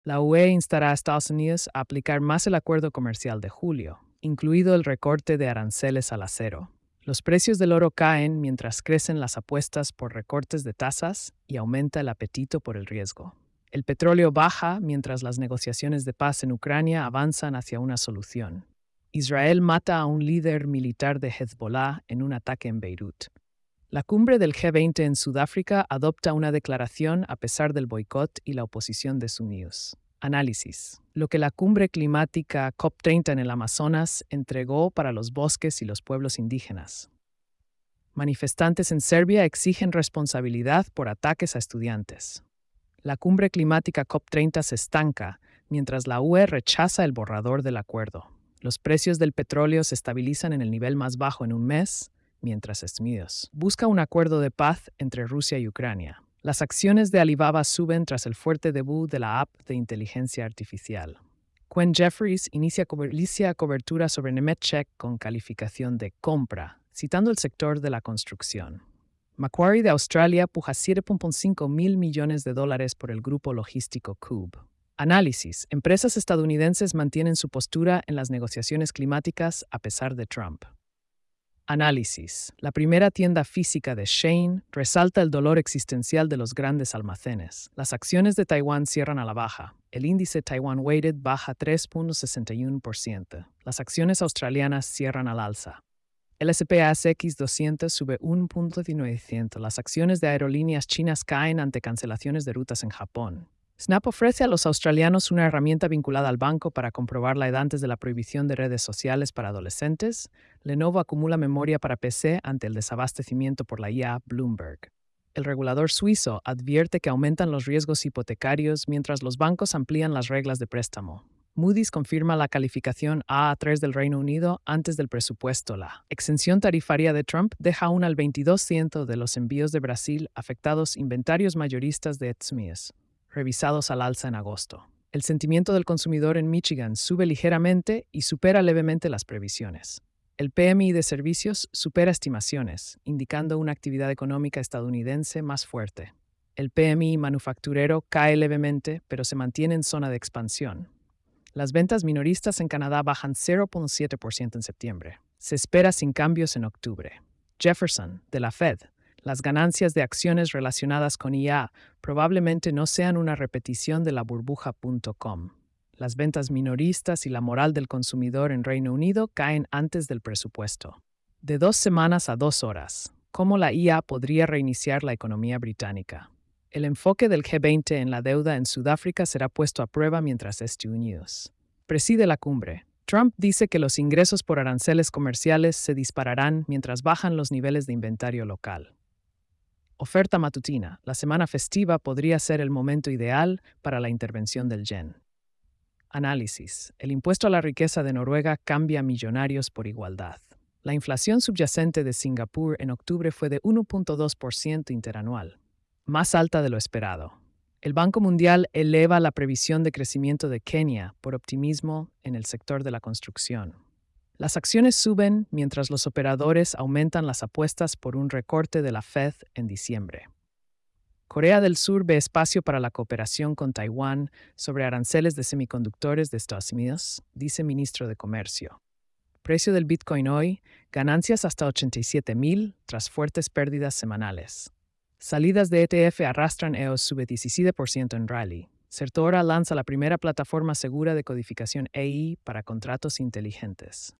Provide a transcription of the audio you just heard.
La UE instará a Estados Unidos a aplicar más el acuerdo comercial de julio, incluido el recorte de aranceles al acero. Los precios del oro caen mientras crecen las apuestas por recortes de tasas y aumenta el apetito por el riesgo. El petróleo baja mientras las negociaciones de paz en Ucrania avanzan hacia una solución. Israel mata a un líder militar de Hezbollah en un ataque en Beirut. La cumbre del G20 en Sudáfrica adopta una declaración a pesar del boicot y la oposición de Unidos. Análisis. Lo que la cumbre climática COP30 en el Amazonas entregó para los bosques y los pueblos indígenas. Manifestantes en Serbia exigen responsabilidad por ataques a estudiantes. La cumbre climática COP30 se estanca, mientras la UE rechaza el borrador del acuerdo. Los precios del petróleo se estabilizan en el nivel más bajo en un mes, mientras Estados Unidos busca un acuerdo de paz entre Rusia y Ucrania. Las acciones de Alibaba suben tras el fuerte debut de la app de inteligencia artificial. Quen Jeffries inicia cobertura sobre Nemetschek con calificación de compra, citando el sector de la construcción. Macquarie de Australia puja 7.5 mil millones de dólares por el grupo logístico Cube. Análisis. Empresas estadounidenses mantienen su postura en las negociaciones climáticas a pesar de Trump. Análisis. La primera tienda física de Shein resalta el dolor existencial de los grandes almacenes. Las acciones de Taiwán cierran a la baja. El índice Taiwan Weighted baja 3.61%. Las acciones australianas cierran al alza. El S&P/ASX 200 sube 1.19%. Las acciones de aerolíneas chinas caen ante cancelaciones de rutas en Japón. Snap ofrece a los australianos una herramienta vinculada al banco para comprobar la edad antes de la prohibición de redes sociales para adolescentes. Lenovo acumula memoria para PC ante el desabastecimiento por la IA Bloomberg. El regulador suizo advierte que aumentan los riesgos hipotecarios mientras los bancos amplían las reglas de préstamo. Moody's confirma la calificación A3 del Reino Unido antes del presupuesto. La exención tarifaria de Trump deja aún al 22% de los envíos de Brasil afectados inventarios mayoristas de Estados revisados al alza en agosto. El sentimiento del consumidor en Michigan sube ligeramente y supera levemente las previsiones. El PMI de servicios supera estimaciones, indicando una actividad económica estadounidense más fuerte. El PMI manufacturero cae levemente, pero se mantiene en zona de expansión. Las ventas minoristas en Canadá bajan 0.7% en septiembre. Se espera sin cambios en octubre. Jefferson, de la Fed. Las ganancias de acciones relacionadas con IA probablemente no sean una repetición de la burbuja.com. Las ventas minoristas y la moral del consumidor en Reino Unido caen antes del presupuesto. De 2 semanas a 2 horas. ¿Cómo la IA podría reiniciar la economía británica? El enfoque del G20 en la deuda en Sudáfrica será puesto a prueba mientras Estados Unidos preside la cumbre. Trump dice que los ingresos por aranceles comerciales se dispararán mientras bajan los niveles de inventario local. Oferta matutina. La semana festiva podría ser el momento ideal para la intervención del yen. Análisis. El impuesto a la riqueza de Noruega cambia millonarios por igualdad. La inflación subyacente de Singapur en octubre fue de 1.2% interanual, más alta de lo esperado. El Banco Mundial eleva la previsión de crecimiento de Kenia por optimismo en el sector de la construcción. Las acciones suben mientras los operadores aumentan las apuestas por un recorte de la Fed en diciembre. Corea del Sur ve espacio para la cooperación con Taiwán sobre aranceles de semiconductores de Estados Unidos, dice ministro de Comercio. Precio del Bitcoin hoy, ganancias hasta 87,000 tras fuertes pérdidas semanales. Salidas de ETF arrastran EOS sube 17% en rally. Certora lanza la primera plataforma segura de codificación AI para contratos inteligentes.